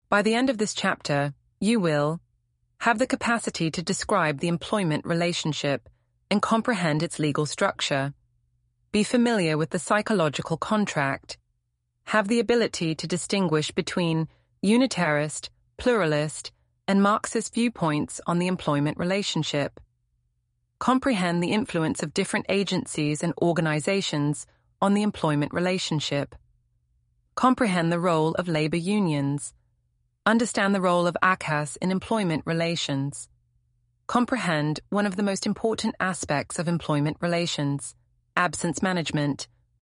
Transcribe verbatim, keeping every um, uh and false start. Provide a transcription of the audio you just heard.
By the end of this chapter, you will have the capacity to describe the employment relationship and comprehend its legal structure, be familiar with the psychological contract, have the ability to distinguish between unitarist, pluralist, and Marxist viewpoints on the employment relationship, comprehend the influence of different agencies and organizations on the employment relationship, comprehend the role of labor unions, understand the role of A C A S in employment relations, comprehend one of the most important aspects of employment relations, absence management,